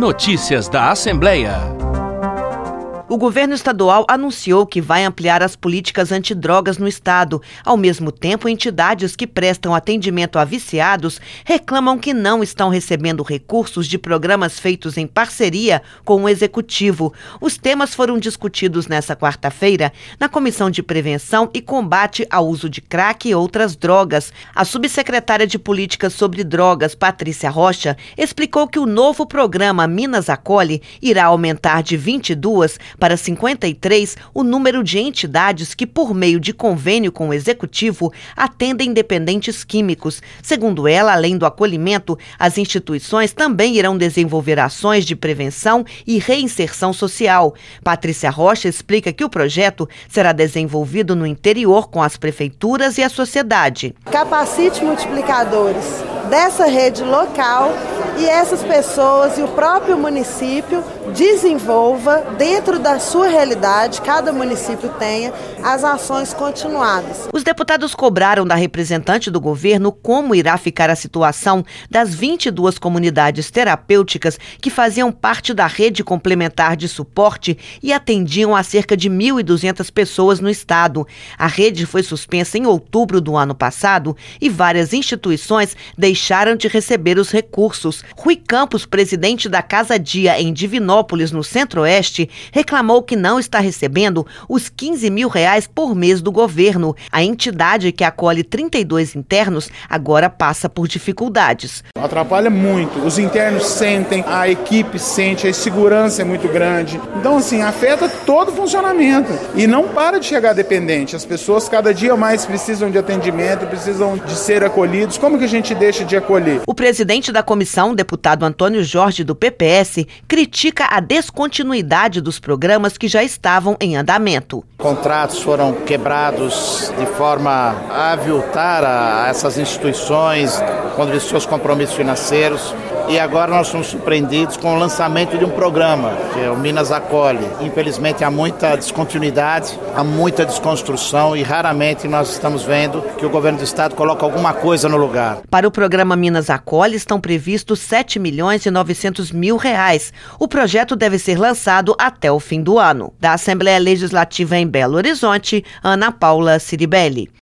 Notícias da Assembleia. O governo estadual anunciou que vai ampliar as políticas antidrogas no estado. Ao mesmo tempo, entidades que prestam atendimento a viciados reclamam que não estão recebendo recursos de programas feitos em parceria com o executivo. Os temas foram discutidos nesta quarta-feira na Comissão de Prevenção e Combate ao Uso de Crack e outras drogas. A subsecretária de Políticas sobre Drogas, Patrícia Rocha, explicou que o novo programa Minas Acolhe irá aumentar de 22 para 53 o número de entidades que, por meio de convênio com o Executivo, atendem dependentes químicos. Segundo ela, além do acolhimento, as instituições também irão desenvolver ações de prevenção e reinserção social. Patrícia Rocha explica que o projeto será desenvolvido no interior com as prefeituras e a sociedade. Capacite multiplicadores dessa rede local e essas pessoas e o próprio município desenvolva dentro da sua realidade, cada município tenha as ações continuadas. Os deputados cobraram da representante do governo como irá ficar a situação das 22 comunidades terapêuticas que faziam parte da rede complementar de suporte e atendiam a cerca de 1.200 pessoas no estado. A rede foi suspensa em outubro do ano passado e várias instituições deixaram de receber os recursos. Rui Campos, presidente da Casa Dia em Divinópolis, no Centro-Oeste, reclamou que não está recebendo os R$15 mil por mês do governo. A entidade, que acolhe 32 internos, agora passa por dificuldades. Atrapalha muito. Os internos sentem, a equipe sente, a insegurança é muito grande. Então, assim, afeta todo o funcionamento. E não para de chegar dependente. As pessoas cada dia mais precisam de atendimento, precisam de ser acolhidos. Como que a gente deixa de acolher? O presidente da comissão, deputado Antônio Jorge, do PPS, critica a descontinuidade dos programas que já estavam em andamento. Contratos foram quebrados de forma a aviltar a essas instituições quando os seus compromissos financeiros. E agora nós somos surpreendidos com o lançamento de um programa, que é o Minas Acolhe. Infelizmente há muita descontinuidade, há muita desconstrução e raramente nós estamos vendo que o governo do estado coloca alguma coisa no lugar. Para o programa Minas Acolhe estão previstos R$7.900.000. O projeto deve ser lançado até o fim do ano. Da Assembleia Legislativa em Belo Horizonte, Ana Paula Ciribelli.